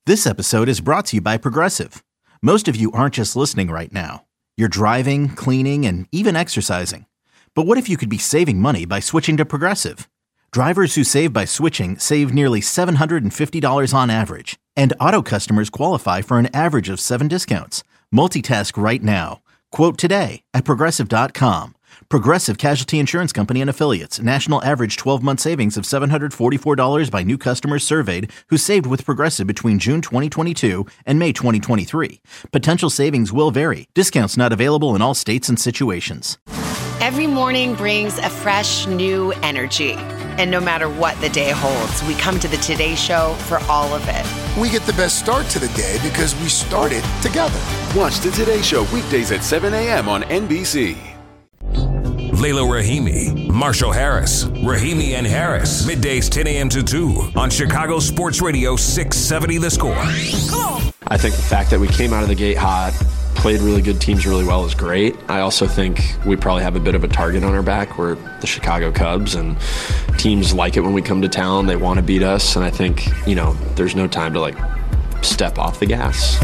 This episode is brought to you by Progressive. Most of you aren't just listening right now. You're driving, cleaning, and even exercising. But what if you could be saving money by switching to Progressive? Drivers who save by switching save nearly $750 on average. And auto customers qualify for an average of 7 discounts. Multitask right now. Quote today at Progressive.com. Progressive Casualty Insurance Company and Affiliates. National average 12-month savings of $744 by new customers surveyed who saved with Progressive between June 2022 and May 2023. Potential savings will vary. Discounts not available in all states and situations. Every morning brings a fresh, new energy. And no matter what the day holds, we come to the Today Show for all of it. We get the best start to the day because we started together. Watch the Today Show weekdays at 7 a.m. on NBC. Layla Rahimi, Marshall Harris, Rahimi and Harris. Middays 10 a.m. to 2 on Chicago Sports Radio 670 The Score. I think the fact that we came out of the gate hot, played really good teams really well is great. I also think we probably have a bit of a target on our back. We're the Chicago Cubs, and teams like it when we come to town. They want to beat us, and I think, there's no time to, step off the gas.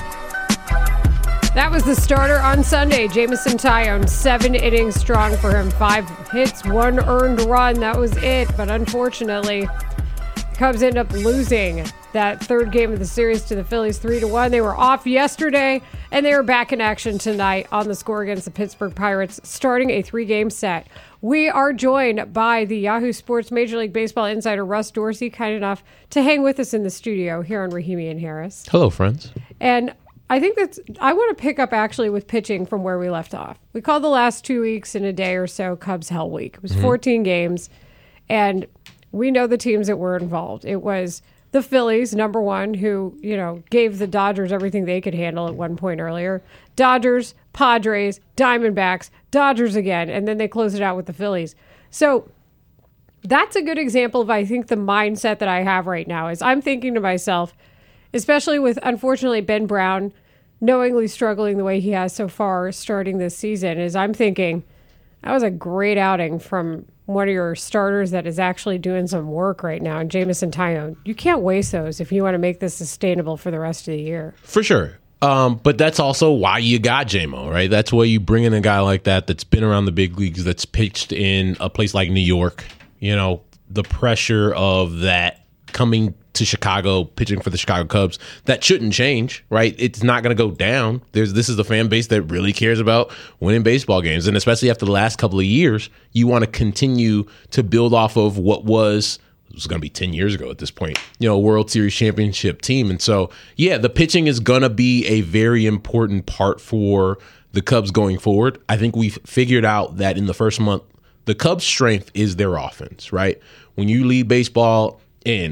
That was the starter on Sunday. Jameson Taillon, 7 innings strong for him. 5 hits, 1 earned run. That was it. But unfortunately, Cubs end up losing that third game of the series to the Phillies 3-1. They were off yesterday, and they are back in action tonight on The Score against the Pittsburgh Pirates, starting a 3-game set. We are joined by the Yahoo Sports Major League Baseball insider Russ Dorsey, kind enough to hang with us in the studio here on Rahimi and Harris. Hello, friends. And I think I want to pick up actually with pitching from where we left off. We called the last 2 weeks in a day or so Cubs Hell Week. It was 14 games, and we know the teams that were involved. It was the Phillies, number one, who, gave the Dodgers everything they could handle at one point earlier. Dodgers, Padres, Diamondbacks, Dodgers again, and then they closed it out with the Phillies. So that's a good example of, I think, the mindset that I have right now is I'm thinking to myself, especially with, unfortunately, Ben Brown knowingly struggling the way he has so far starting this season, is I'm thinking that was a great outing from one of your starters that is actually doing some work right now, and Jameson Taillon. You can't waste those if you want to make this sustainable for the rest of the year. For sure. But that's also why you got J-Mo, right? That's why you bring in a guy like that's been around the big leagues, that's pitched in a place like New York. The pressure of that coming to Chicago, pitching for the Chicago Cubs, that shouldn't change, right? It's not going to go down. This is the fan base that really cares about winning baseball games. And especially after the last couple of years, you want to continue to build off of what was going to be 10 years ago at this point, a World Series championship team. And so, the pitching is going to be a very important part for the Cubs going forward. I think we've figured out that in the first month, the Cubs' strength is their offense, right? When you lead baseball in,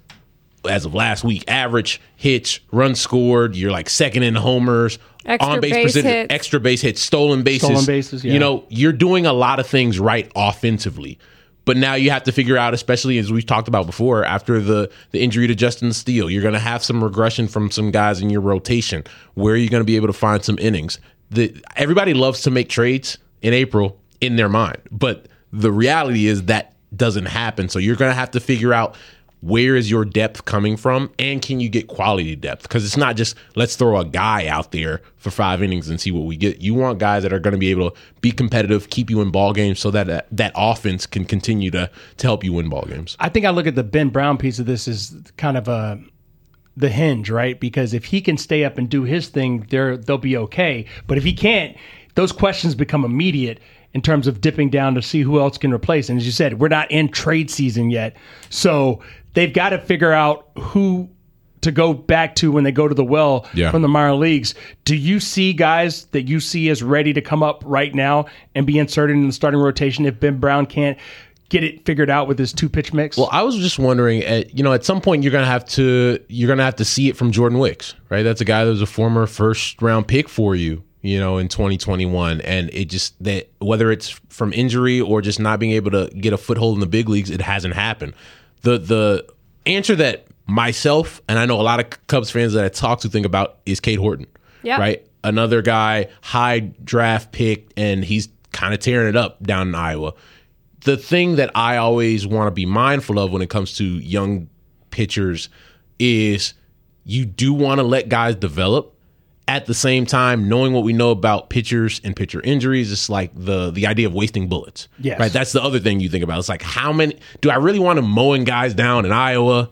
as of last week, average hits, runs scored, you're like second in homers, on base percentage, extra base hits, stolen bases. You're doing a lot of things right offensively. But now you have to figure out, especially as we've talked about before, after the injury to Justin Steele, you're going to have some regression from some guys in your rotation. Where are you going to be able to find some innings? Everybody loves to make trades in April in their mind, but the reality is that doesn't happen. So you're going to have to figure out, where is your depth coming from, and can you get quality depth? Because it's not just let's throw a guy out there for 5 innings and see what we get. You want guys that are going to be able to be competitive, keep you in ball games, so that that offense can continue to help you win ball games. I think I look at the Ben Brown piece of this as kind of the hinge, right? Because if he can stay up and do his thing, they'll be okay. But if he can't, those questions become immediate in terms of dipping down to see who else can replace. And as you said, we're not in trade season yet. So they've got to figure out who to go back to when they go to the well from the minor leagues. Do you see guys that you see as ready to come up right now and be inserted in the starting rotation if Ben Brown can't get it figured out with his 2-pitch mix? Well, I was just wondering, at some point you're gonna have to see it from Jordan Wicks, right? That's a guy that was a former first-round pick for you, in 2021, and it just that whether it's from injury or just not being able to get a foothold in the big leagues, it hasn't happened. The answer that myself and I know a lot of Cubs fans that I talk to think about is Cade Horton, right? Another guy, high draft pick, and he's kind of tearing it up down in Iowa. The thing that I always want to be mindful of when it comes to young pitchers is you do want to let guys develop. At the same time, knowing what we know about pitchers and pitcher injuries, it's like the idea of wasting bullets. Yes. Right. That's the other thing you think about. It's like, how many do I really want them mowing guys down in Iowa,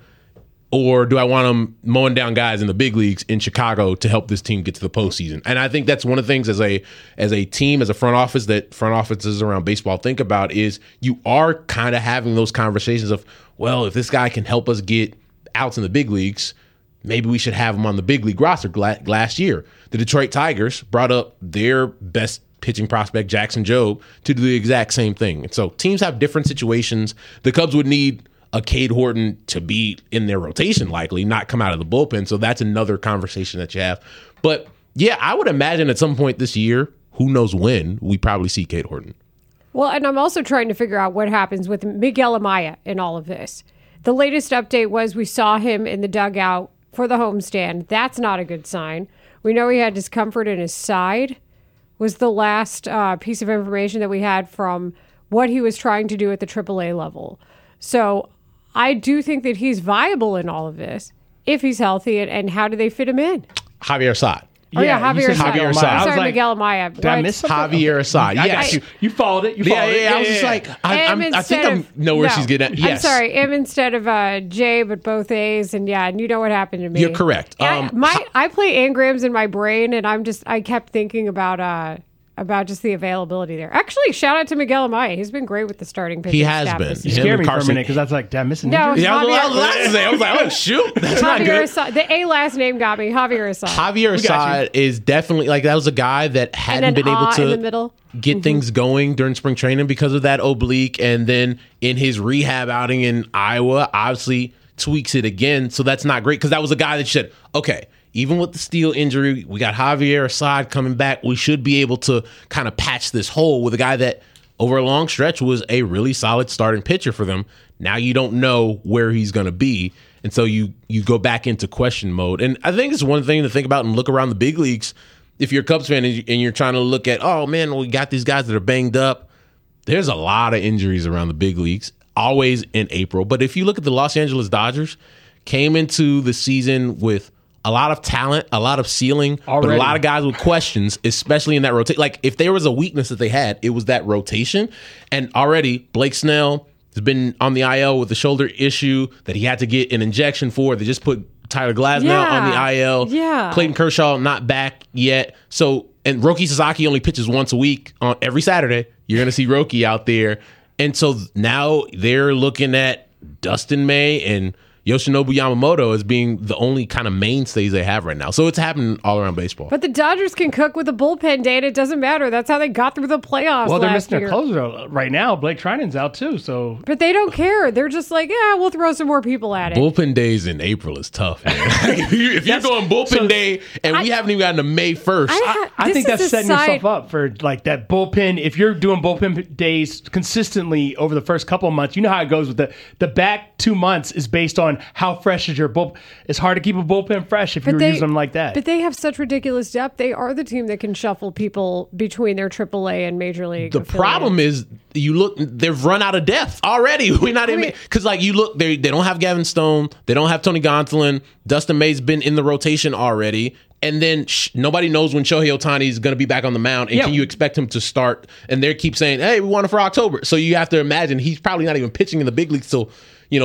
or do I want them mowing down guys in the big leagues in Chicago to help this team get to the postseason? And I think that's one of the things as a team, as a front office, that front offices around baseball think about is you are kind of having those conversations of, well, if this guy can help us get outs in the big leagues, maybe we should have him on the big league roster. Last year, the Detroit Tigers brought up their best pitching prospect, Jackson Jobe, to do the exact same thing. And so teams have different situations. The Cubs would need a Cade Horton to be in their rotation, likely, not come out of the bullpen. So that's another conversation that you have. But yeah, I would imagine at some point this year, who knows when, we probably see Cade Horton. Well, and I'm also trying to figure out what happens with Miguel Amaya in all of this. The latest update was we saw him in the dugout for the homestand. That's not a good sign. We know he had discomfort in his side, was the last piece of information that we had from what he was trying to do at the AAA level. So I do think that he's viable in all of this if he's healthy. And how do they fit him in? Javier Assad. Oh, yeah, Javier Assad. Javier Assad. I'm sorry, like, Miguel Amaya. Did I miss something? Javier Assad. Yes. You followed it. You followed it. I was just like, I think I know where she's getting at. Yes. I'm sorry, M instead of J, but both A's. And and you know what happened to me. You're correct. I play anagrams in my brain, and I kept thinking about just the availability there. Actually, shout out to Miguel Amaya. He's been great with the starting pitching. He has staff been. this You year. scared me for a minute because I was like, did I miss an injury? Yeah, I was like, oh, shoot. That's not Javier good. Assad. The A last name got me. Javier Assad. Javier Assad is definitely, like, that was a guy that hadn't been able in the middle. to get things going during spring training because of that oblique. And then in his rehab outing in Iowa, obviously tweaks it again. So that's not great because that was a guy that said, okay, even with the Steele injury, we got Javier Assad coming back. We should be able to kind of patch this hole with a guy that over a long stretch was a really solid starting pitcher for them. Now you don't know where he's going to be. And so you go back into question mode. And I think it's one thing to think about and look around the big leagues. If you're a Cubs fan and you're trying to look at, oh, man, we got these guys that are banged up. There's a lot of injuries around the big leagues, always in April. But if you look at the Los Angeles Dodgers, came into the season with a lot of talent, a lot of ceiling, but a lot of guys with questions, especially in that rotation. Like, if there was a weakness that they had, it was that rotation. And already, Blake Snell has been on the IL with a shoulder issue that he had to get an injection for. They just put Tyler Glasnow on the IL. Yeah. Clayton Kershaw not back yet. So, and Roki Sasaki only pitches once a week on every Saturday. You're going to see Roki out there. And so now they're looking at Dustin May and Yoshinobu Yamamoto as being the only kind of mainstays they have right now. So it's happening all around baseball. But the Dodgers can cook with a bullpen, Dane. It doesn't matter. That's how they got through the playoffs. Well, they're last missing year. their closer right now. Blake Trinan's out too. So, But they don't care. They're just like, yeah, we'll throw some more people at it. Bullpen days in April is tough, man. if you're going bullpen day and we haven't even gotten to May 1st. I think that's setting yourself up for like that bullpen. If you're doing bullpen days consistently over the first couple of months, you know how it goes with the back 2 months is based on how fresh is your bullpen. It's hard to keep a bullpen fresh if you use them like that. But they have such ridiculous depth. They are the team that can shuffle people between their AAA and Major League. The problem is, you look, they've run out of depth already. We're not even, because like you look, they don't have Gavin Stone, they don't have Tony Gonsolin, Dustin May's been in the rotation already. And then nobody knows when Shohei Ohtani is going to be back on the mound. And can you expect him to start? And they keep saying, hey, we want it for October. So you have to imagine he's probably not even pitching in the big leagues till,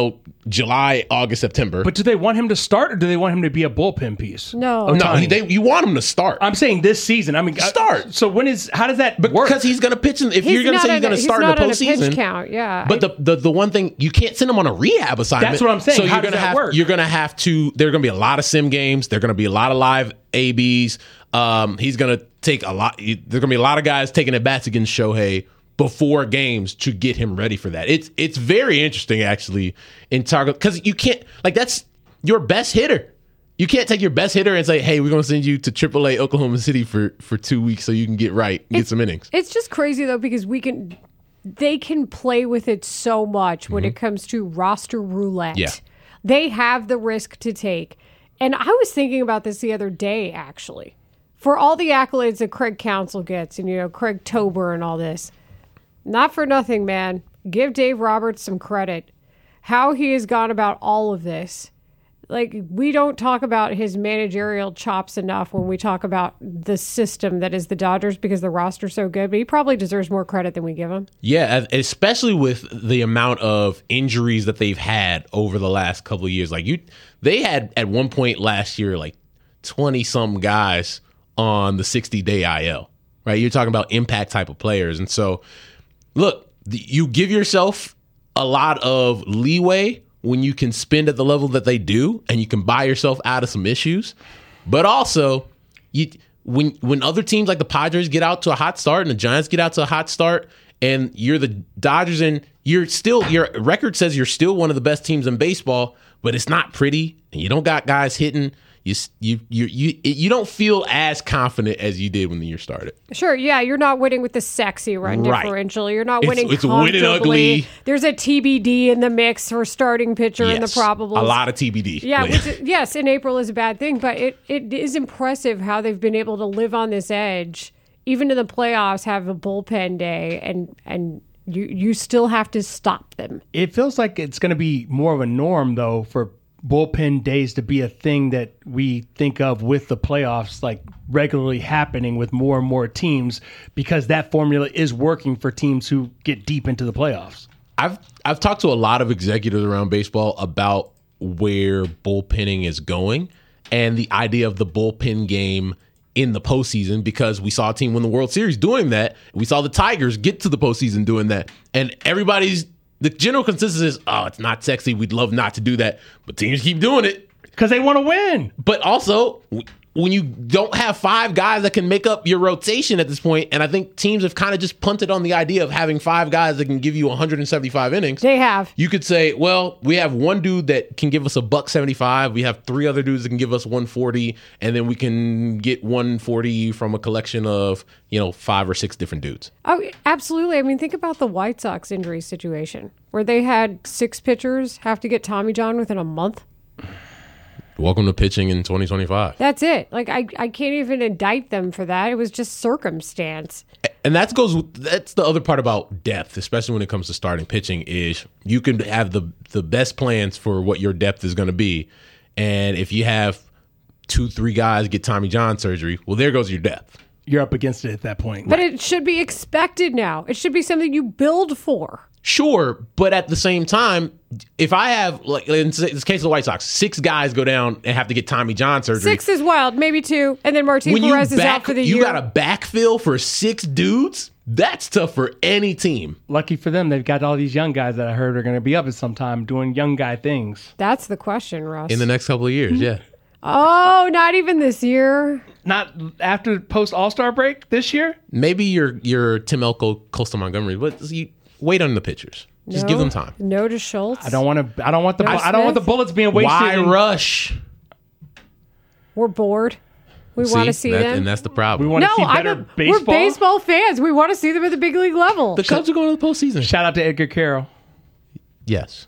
July, August, September. But do they want him to start or do they want him to be a bullpen piece? No. You want him to start. I'm saying this season. I mean, start. So how does that work? Because he's going to pitch if you're going to say he's going to start in the postseason. He's not on a pitch count, yeah. But the one thing, you can't send him on a rehab assignment. That's what I'm saying. So how does that work? You're going to have to, there are going to be a lot of sim games. There are going to be a lot of live ABs. He's going to take a lot. There's going to be a lot of guys taking at bats against Shohei before games to get him ready for that. It's very interesting, actually, in Target, because you can't, like, that's your best hitter. You can't take your best hitter and say, hey, we're going to send you to AAA Oklahoma City for 2 weeks so you can get right and get some innings. It's just crazy, though, because they can play with it so much when it comes to roster roulette. Yeah. They have the risk to take. And I was thinking about this the other day, actually. For all the accolades that Craig Counsell gets and, Craig Tober and all this, not for nothing, man. Give Dave Roberts some credit. How he has gone about all of this. like, we don't talk about his managerial chops enough when we talk about the system that is the Dodgers because the roster's so good, but he probably deserves more credit than we give him. Yeah, especially with the amount of injuries that they've had over the last couple of years. Like they had at one point last year, like 20-some guys on the 60-day IL, right? You're talking about impact type of players. And so, look, you give yourself a lot of leeway when you can spend at the level that they do and you can buy yourself out of some issues. But also, when other teams like the Padres get out to a hot start and the Giants get out to a hot start and you're the Dodgers and your record says you're still one of the best teams in baseball, but it's not pretty and you don't got guys hitting, you don't feel as confident as you did when the year started. Sure, yeah, you're not winning with the sexy run differential. You're not winning it's comfortably. winning ugly. There's a TBD in the mix for starting pitcher in the probables. A lot of TBD. Yeah, yes, in April is a bad thing, but it is impressive how they've been able to live on this edge, even in the playoffs, have a bullpen day, and you still have to stop them. It feels like it's going to be more of a norm, though, for bullpen days to be a thing that we think of with the playoffs, like regularly happening with more and more teams, because that formula is working for teams who get deep into the playoffs. I've talked to a lot of executives around baseball about where bullpenning is going and the idea of the bullpen game in the postseason, because we saw a team win the World Series doing that. We saw the Tigers get to the postseason doing that, and the general consensus is, oh, it's not sexy. We'd love not to do that. But teams keep doing it. Because they want to win. But also, when you don't have 5 guys that can make up your rotation at this point, and I think teams have kind of just punted on the idea of having 5 guys that can give you 175 innings. They have. You could say, well, we have one dude that can give us $175. We have 3 other dudes that can give us 140, and then we can get 140 from a collection of, 5 or 6 different dudes. Oh, absolutely. I mean, think about the White Sox injury situation where they had 6 pitchers have to get Tommy John within a month. Welcome to pitching in 2025. That's it. Like, I can't even indict them for that. It was just circumstance. And that's the other part about depth, especially when it comes to starting pitching, is you can have the best plans for what your depth is going to be. And if you have 2-3 guys get Tommy John surgery, well, there goes your depth. You're up against it at that point. But it should be expected now. It should be something you build for. Sure, but at the same time, if I have, like in this case of the White Sox, 6 guys go down and have to get Tommy John surgery. 6 is wild, maybe 2, and then Martin Perez is out for the year. You got a backfill for 6 dudes? That's tough for any team. Lucky for them, they've got all these young guys that I heard are going to be up at some time doing young guy things. That's the question, Russ. In the next couple of years, yeah. Oh, not even this year. Not after post All-Star break this year? Maybe you're Tim Elko, Coastal Montgomery, but wait on the pitchers. Just give them time. No to Schultz. I don't want the bullets being wasted. Why rush? We're bored. We want to see them. And that's the problem. We want to see better baseball. We're baseball fans. We want to see them at the big league level. The Cubs are going to the postseason. Shout out to Edgar Carroll. Yes.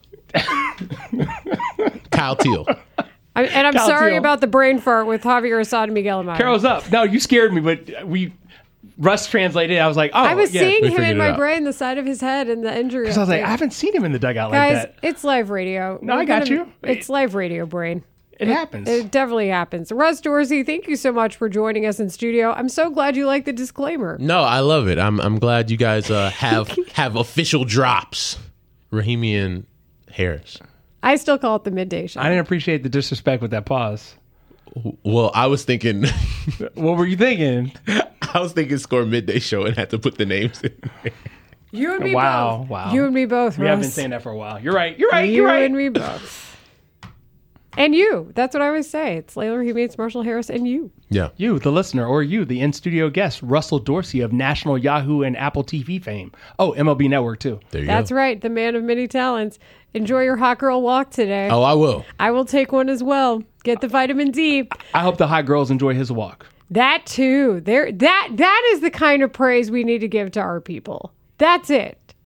Kyle Teal. I'm sorry about the brain fart with Javier Assad and Miguel Amaya. Carroll's up. No, you scared me, but Russ translated. I was like, oh, I was seeing him in my brain, the side of his head and the injury. Because I was like, I haven't seen him in the dugout Guys, like that. It's live radio. No, I got you. It's live radio brain. It happens. It definitely happens. Russ Dorsey, thank you so much for joining us in studio. I'm so glad you like the disclaimer. No, I love it. I'm glad you guys have official drops. Rahimi and Harris. I still call it the midday show. I didn't appreciate the disrespect with that pause. Well, I was thinking. What were you thinking? I was thinking score midday show and had to put the names in there. You and me both. Wow. You and me both, We Russ. have been saying that for a while. You're right. You and me both. And you. That's what I always say. It's Layla Rahimi, it's Marshall Harris, and you. Yeah. You, the listener, or you, the in-studio guest, Russell Dorsey of national Yahoo and Apple TV fame. Oh, MLB Network, too. There you That's go. right. The man of many talents. Enjoy your hot girl walk today. Oh, I will. I will take one as well. Get the vitamin D. I hope the hot girls enjoy his walk. That too. That is the kind of praise we need to give to our people. That's it.